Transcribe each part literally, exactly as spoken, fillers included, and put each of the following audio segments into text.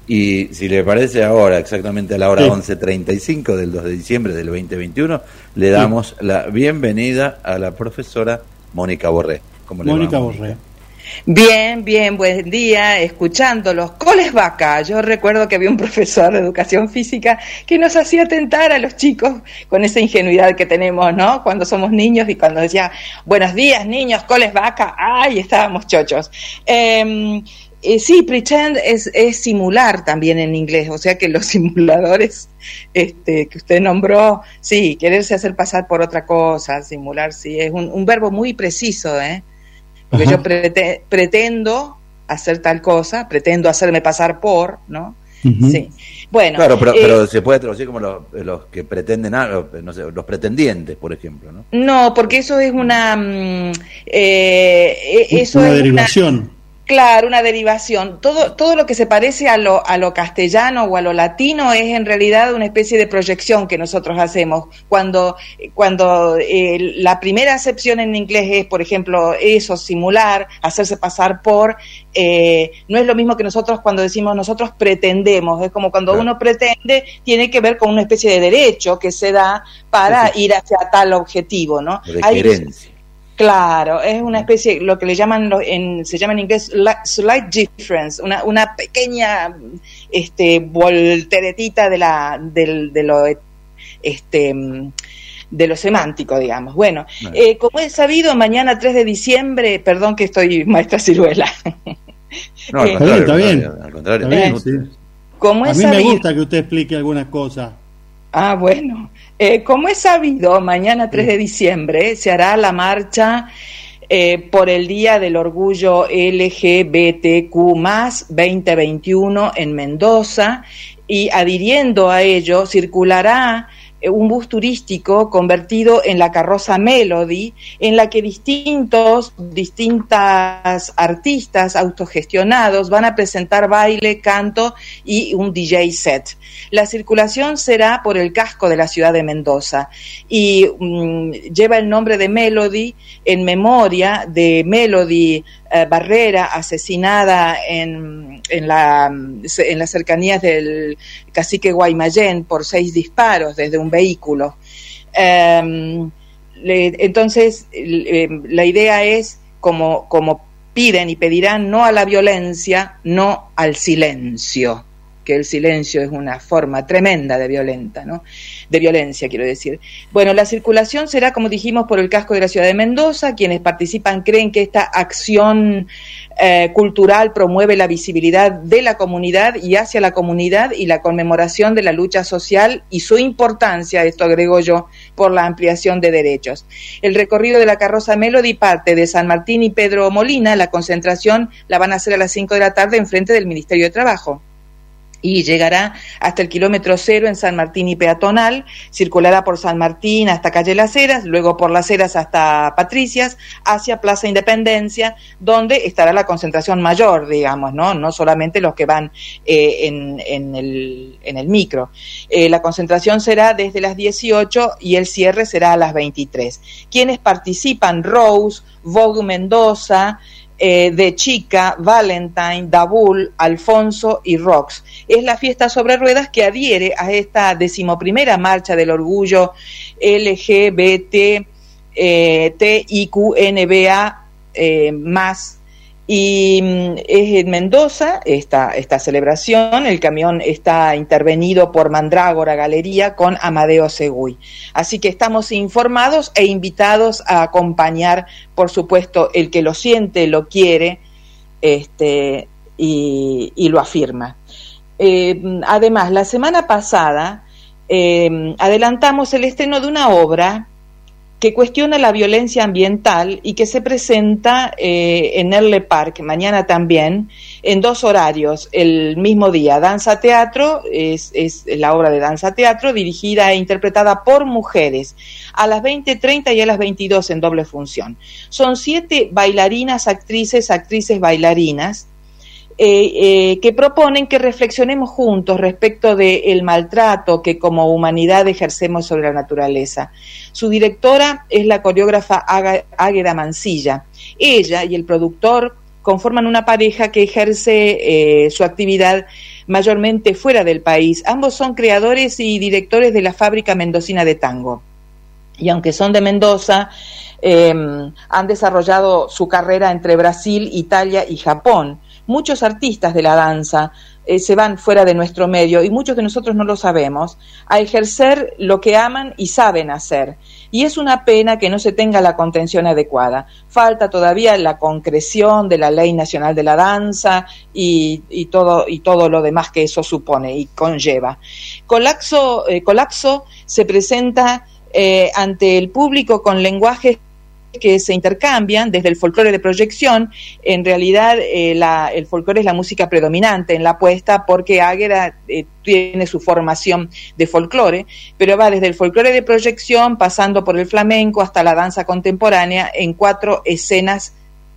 Y si le parece ahora, exactamente a la hora sí. once treinta y cinco del dos de diciembre del veinte veintiuno, le damos sí. la bienvenida a la profesora Mónica Borré. ¿Cómo le Mónica va, Mónica Borré. Bien, bien, buen día, escuchando los coles vaca. Yo recuerdo que había un profesor de educación física que nos hacía tentar a los chicos con esa ingenuidad que tenemos, ¿no? Cuando somos niños y cuando decía, buenos días niños, coles vaca, ¡ay! Estábamos chochos. Eh, eh, sí, pretend es, es simular también en inglés, o sea que los simuladores este, que usted nombró, sí, quererse hacer pasar por otra cosa, simular, sí, es un, un verbo muy preciso, ¿eh? Porque Ajá. yo prete, pretendo hacer tal cosa, pretendo hacerme pasar por, ¿no? Uh-huh. Sí. Bueno. Claro, pero, eh, pero se puede traducir como los, los que pretenden algo, no sé, los pretendientes, por ejemplo, ¿no? No, porque eso es una. Eh, eso una es derivación. Una, claro, una derivación. Todo, todo lo que se parece a lo, a lo castellano o a lo latino es en realidad una especie de proyección que nosotros hacemos. Cuando, cuando eh, la primera acepción en inglés es, por ejemplo, eso, simular, hacerse pasar por, eh, no es lo mismo que nosotros cuando decimos nosotros pretendemos. Es como cuando claro. uno pretende, tiene que ver con una especie de derecho que se da para sí, sí. ir hacia tal objetivo, ¿no? De querencia. Claro, es una especie, lo que le llaman, en, se llama en inglés slight difference, una, una pequeña este, volteretita de la, del, de lo, este, de lo semántico, digamos. Bueno, bueno. Eh, como es sabido, mañana tres de diciembre, perdón que estoy maestra Ciruela. No, al eh, contrario, está bien, al contrario. Está bien, sí. Como A es mí sabido, me gusta que usted explique algunas cosas. Ah, bueno. Eh, como es sabido, mañana tres de diciembre se hará la marcha eh, por el Día del Orgullo L G B T Q más, veinte veintiuno en Mendoza, y adhiriendo a ello circulará un bus turístico convertido en la carroza Melody, en la que distintos, distintas artistas autogestionados van a presentar baile, canto y un D J set. La circulación será por el casco de la ciudad de Mendoza y um, lleva el nombre de Melody en memoria de Melody eh, Barrera, asesinada en, en, la, en las cercanías del cacique Guaymallén por seis disparos desde un vehículo. Um, le, entonces, le, la idea es, como, como piden y pedirán, no a la violencia, no al silencio, que el silencio es una forma tremenda de violenta, ¿no? De violencia, quiero decir. Bueno, la circulación será, como dijimos, por el casco de la ciudad de Mendoza. Quienes participan creen que esta acción eh, cultural promueve la visibilidad de la comunidad y hacia la comunidad y la conmemoración de la lucha social y su importancia, esto agrego yo, por la ampliación de derechos. El recorrido de la carroza Melody parte de San Martín y Pedro Molina. La concentración la van a hacer a las cinco de la tarde enfrente del Ministerio de Trabajo. Y llegará hasta el kilómetro cero en San Martín y Peatonal, circulará por San Martín hasta Calle Las Heras, luego por Las Heras hasta Patricias, hacia Plaza Independencia, donde estará la concentración mayor, digamos, no, no solamente los que van eh, en, en, el, en el micro. Eh, la concentración será desde las dieciocho y el cierre será a las veintitrés. Quienes participan: Rose, Vogue Mendoza, Eh, de Chica, Valentine, Dabul, Alfonso y Rox. Es la fiesta sobre ruedas que adhiere a esta decimoprimera marcha del orgullo L G B T eh, T I Q N B A eh, más, y es en Mendoza esta, esta celebración. El camión está intervenido por Mandrágora Galería con Amadeo Seguy. Así que estamos informados e invitados a acompañar, por supuesto, el que lo siente, lo quiere este, y, y lo afirma. Eh, además, la semana pasada eh, adelantamos el estreno de una obra que cuestiona la violencia ambiental y que se presenta eh, en Erle Park, mañana también, en dos horarios, el mismo día. Danza Teatro, es, es la obra de Danza Teatro, dirigida e interpretada por mujeres, a las veinte treinta y a las veintidós en doble función. Son siete bailarinas, actrices, actrices bailarinas, Eh, eh, que proponen que reflexionemos juntos respecto del maltrato que como humanidad ejercemos sobre la naturaleza. Su directora es la coreógrafa Águeda Mancilla. Ella y el productor conforman una pareja que ejerce eh, su actividad mayormente fuera del país. Ambos son creadores y directores de la Fábrica Mendocina de Tango. Y aunque son de Mendoza, eh, han desarrollado su carrera entre Brasil, Italia y Japón. Muchos artistas de la danza eh, se van fuera de nuestro medio, y muchos de nosotros no lo sabemos, a ejercer lo que aman y saben hacer. Y es una pena que no se tenga la contención adecuada. Falta todavía la concreción de la Ley Nacional de la Danza y, y, todo, y todo lo demás que eso supone y conlleva. Colapso, eh, Colapso se presenta eh, ante el público con lenguajes que se intercambian desde el folclore de proyección. En realidad eh, la, el folclore es la música predominante en la apuesta, porque Águeda eh, tiene su formación de folclore, pero va desde el folclore de proyección, pasando por el flamenco hasta la danza contemporánea, en cuatro escenas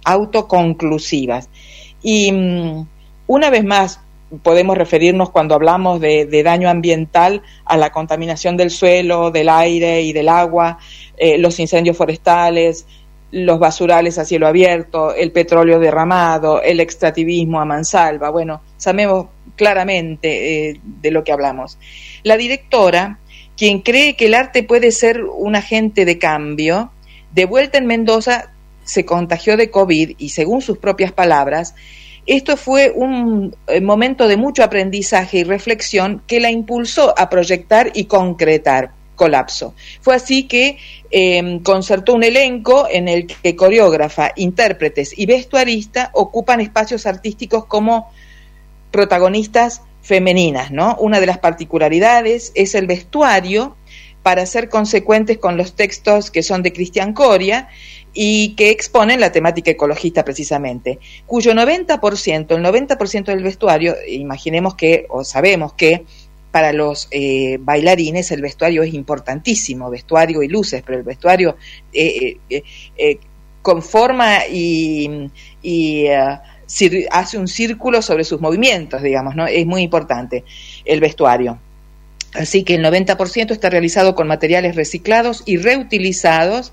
autoconclusivas. Y um, una vez más podemos referirnos, cuando hablamos de, de daño ambiental, a la contaminación del suelo, del aire y del agua, eh, los incendios forestales, los basurales a cielo abierto, el petróleo derramado, el extractivismo a mansalva. Bueno, sabemos claramente eh, de lo que hablamos. La directora, quien cree que el arte puede ser un agente de cambio, de vuelta en Mendoza se contagió de COVID y, según sus propias palabras, esto fue un momento de mucho aprendizaje y reflexión que la impulsó a proyectar y concretar Colapso. Fue así que eh, concertó un elenco en el que coreógrafa, intérpretes y vestuarista ocupan espacios artísticos como protagonistas femeninas, ¿no? Una de las particularidades es el vestuario, para ser consecuentes con los textos que son de Cristian Coria y que exponen la temática ecologista precisamente, cuyo noventa por ciento, el noventa por ciento del vestuario, imaginemos que, o sabemos que, para los eh, bailarines el vestuario es importantísimo, vestuario y luces, pero el vestuario eh, eh, eh, conforma y, y uh, cir- hace un círculo sobre sus movimientos, digamos, ¿no? Es muy importante el vestuario. Así que el noventa por ciento está realizado con materiales reciclados y reutilizados,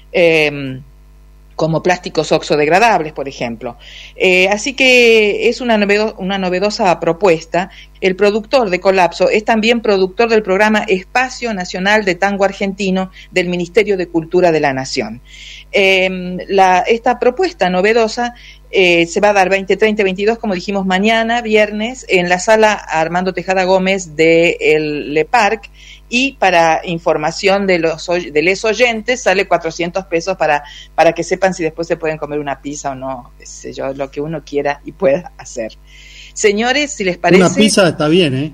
eh, como plásticos oxodegradables, por ejemplo. Eh, así que es una, novedo- una novedosa propuesta. El productor de Colapso es también productor del programa Espacio Nacional de Tango Argentino del Ministerio de Cultura de la Nación. Eh, la, esta propuesta novedosa eh, se va a dar veinte, treinta, veintidós, como dijimos, mañana, viernes, en la sala Armando Tejada Gómez de el Le Parc, y para información de los de les oyentes sale cuatrocientos pesos para, para que sepan si después se pueden comer una pizza o no, qué sé yo, lo que uno quiera y pueda hacer. Señores, si les parece... Una pizza está bien, ¿eh?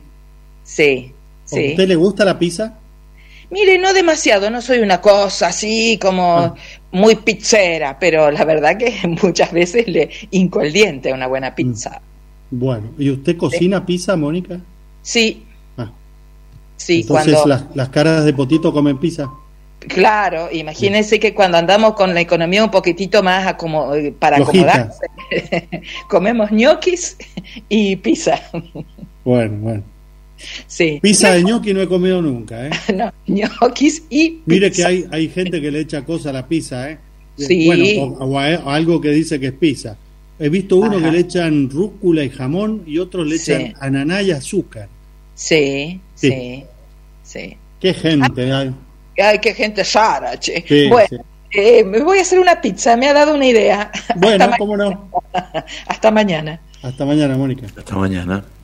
Sí, sí. ¿A usted le gusta la pizza? Mire, no demasiado, no soy una cosa así como ah. muy pizzera, pero la verdad que muchas veces le hinco el diente a una buena pizza. Bueno, ¿y usted cocina ¿Sí? pizza, Mónica? Sí. Ah. Sí, entonces cuando... las, las caras de potito comen pizza. Claro, imagínense sí. que cuando andamos con la economía un poquitito más como, para Lojita. acomodarse, comemos ñoquis y pizza. Bueno, bueno. Sí. Pizza de ñoqui no he comido nunca, ¿eh? No, ñoquis y pizza. Mire que hay, hay gente que le echa cosa a la pizza, ¿eh? Sí. Bueno, o, o, a, o algo que dice que es pizza. He visto uno Ajá. que le echan rúcula y jamón y otros le echan Sí. ananá y azúcar. Sí, Sí. sí, sí. Qué gente hay. Ay, qué gente rara, che. Sí, bueno, sí. eh, me voy a hacer una pizza, me ha dado una idea. Bueno, Hasta cómo ma- no. Hasta mañana. Hasta mañana, Mónica. Hasta mañana.